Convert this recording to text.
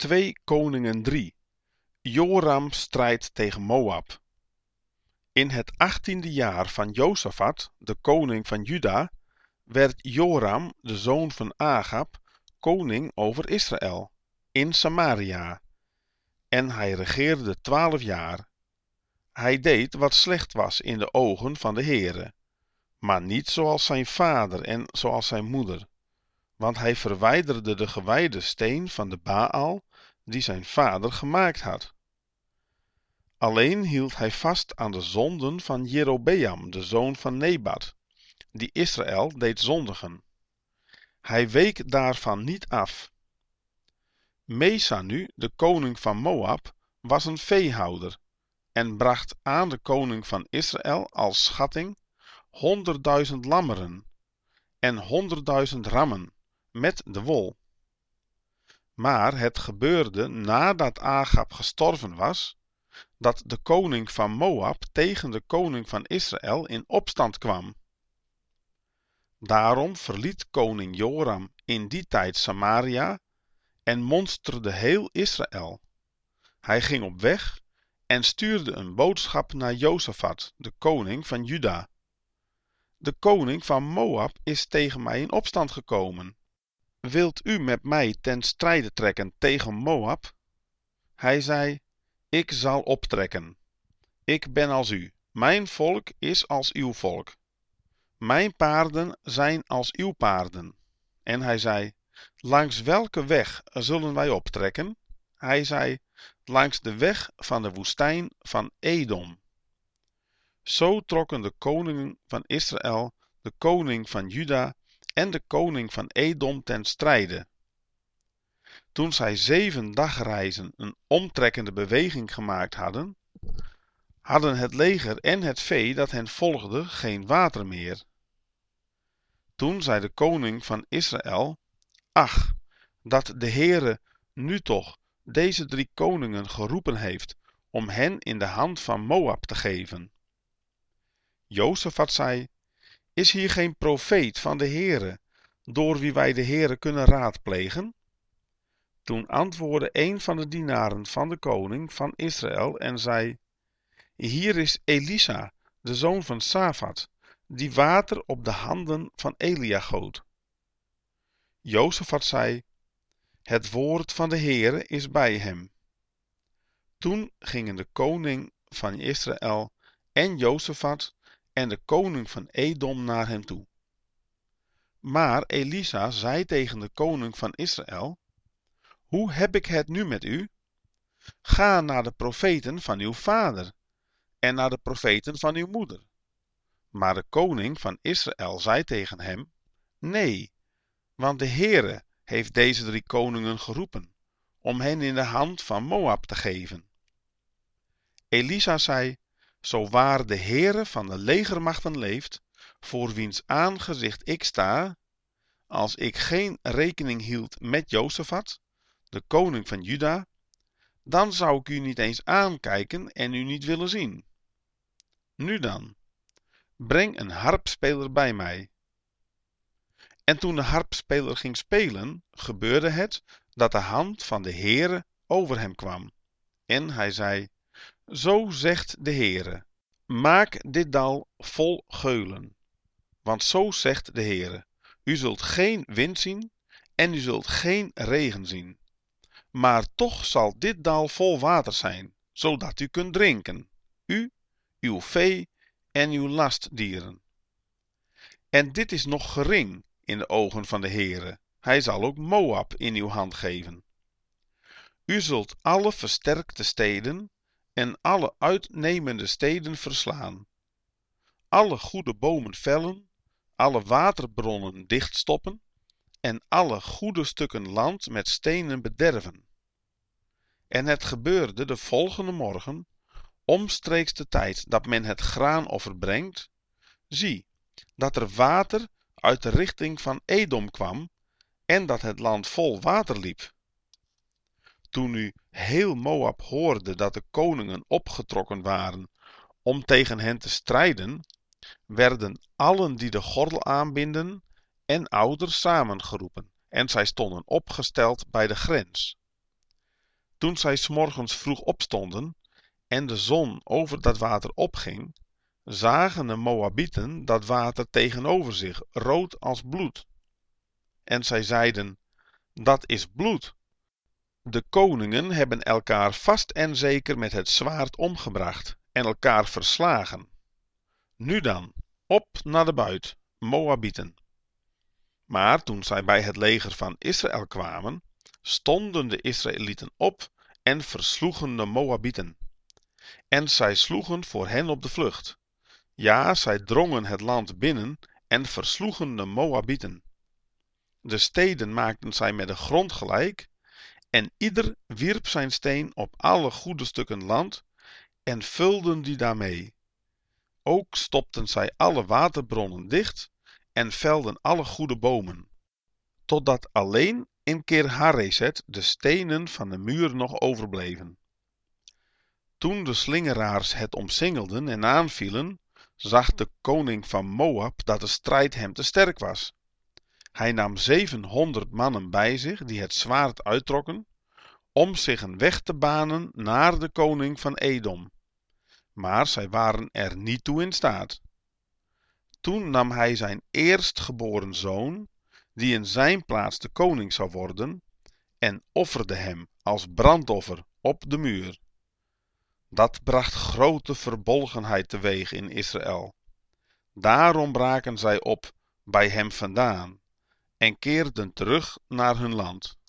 2 Koningen 3. Joram strijdt tegen Moab. In het 18e jaar van Josafat, de koning van Juda, werd Joram, de zoon van Agab, koning over Israël, in Samaria. En hij regeerde 12 jaar. Hij deed wat slecht was in de ogen van de Heere, maar niet zoals zijn vader en zoals zijn moeder. Want hij verwijderde de gewijde steen van de Baal, die zijn vader gemaakt had. Alleen hield hij vast aan de zonden van Jerobeam, de zoon van Nebat, die Israël deed zondigen. Hij week daarvan niet af. Mesa nu, de koning van Moab, was een veehouder en bracht aan de koning van Israël als schatting 100.000 lammeren en 100.000 rammen met de wol. Maar het gebeurde nadat Agab gestorven was, dat de koning van Moab tegen de koning van Israël in opstand kwam. Daarom verliet koning Joram in die tijd Samaria en monsterde heel Israël. Hij ging op weg en stuurde een boodschap naar Josafat, de koning van Juda. De koning van Moab is tegen mij in opstand gekomen. Wilt u met mij ten strijde trekken tegen Moab? Hij zei: ik zal optrekken. Ik ben als u. Mijn volk is als uw volk. Mijn paarden zijn als uw paarden. En hij zei: langs welke weg zullen wij optrekken? Hij zei: langs de weg van de woestijn van Edom. Zo trokken de koningen van Israël, de koning van Juda en de koning van Edom ten strijde. Toen zij 7 dagreizen een omtrekkende beweging gemaakt hadden, hadden het leger en het vee dat hen volgde geen water meer. Toen zei de koning van Israël: ach, dat de Heere nu toch deze 3 koningen geroepen heeft om hen in de hand van Moab te geven. Josafat zei: is hier geen profeet van de Heere, door wie wij de Heere kunnen raadplegen? Toen antwoordde een van de dienaren van de koning van Israël en zei: hier is Elisa, de zoon van Safat, die water op de handen van Elia goot. Josafat zei: het woord van de Heere is bij hem. Toen gingen de koning van Israël en Josafat en de koning van Edom naar hem toe. Maar Elisa zei tegen de koning van Israël: hoe heb ik het nu met u? Ga naar de profeten van uw vader en naar de profeten van uw moeder. Maar de koning van Israël zei tegen hem: nee, want de Heere heeft deze 3 koningen geroepen om hen in de hand van Moab te geven. Elisa zei: zo waar de Heere van de legermachten leeft, voor wiens aangezicht ik sta, als ik geen rekening hield met Josafat, de koning van Juda, dan zou ik u niet eens aankijken en u niet willen zien. Nu dan, breng een harpspeler bij mij. En toen de harpspeler ging spelen, gebeurde het dat de hand van de Heere over hem kwam. En hij zei: zo zegt de Heere, maak dit dal vol geulen. Want zo zegt de Heere, u zult geen wind zien en u zult geen regen zien. Maar toch zal dit dal vol water zijn, zodat u kunt drinken, u, uw vee en uw lastdieren. En dit is nog gering in de ogen van de Heere. Hij zal ook Moab in uw hand geven. U zult alle versterkte steden en alle uitnemende steden verslaan. Alle goede bomen vellen, alle waterbronnen dichtstoppen en alle goede stukken land met stenen bederven. En het gebeurde de volgende morgen, omstreeks de tijd dat men het graanoffer brengt, zie, dat er water uit de richting van Edom kwam en dat het land vol water liep. Toen nu heel Moab hoorde dat de koningen opgetrokken waren om tegen hen te strijden, werden allen die de gordel aanbinden en ouders samengeroepen en zij stonden opgesteld bij de grens. Toen zij 's morgens vroeg opstonden en de zon over dat water opging, zagen de Moabieten dat water tegenover zich, rood als bloed. En zij zeiden: dat is bloed. De koningen hebben elkaar vast en zeker met het zwaard omgebracht en elkaar verslagen. Nu dan, op naar de buit, Moabieten. Maar toen zij bij het leger van Israël kwamen, stonden de Israëlieten op en versloegen de Moabieten. En zij sloegen voor hen op de vlucht. Ja, zij drongen het land binnen en versloegen de Moabieten. De steden maakten zij met de grond gelijk, en ieder wierp zijn steen op alle goede stukken land en vulden die daarmee. Ook stopten zij alle waterbronnen dicht en velden alle goede bomen, totdat alleen in Kir-Hareset de stenen van de muur nog overbleven. Toen de slingeraars het omsingelden en aanvielen, zag de koning van Moab dat de strijd hem te sterk was. Hij nam 700 mannen bij zich die het zwaard uittrokken, om zich een weg te banen naar de koning van Edom. Maar zij waren er niet toe in staat. Toen nam hij zijn eerstgeboren zoon, die in zijn plaats de koning zou worden, en offerde hem als brandoffer op de muur. Dat bracht grote verbolgenheid teweeg in Israël. Daarom braken zij op bij hem vandaan en keerden terug naar hun land.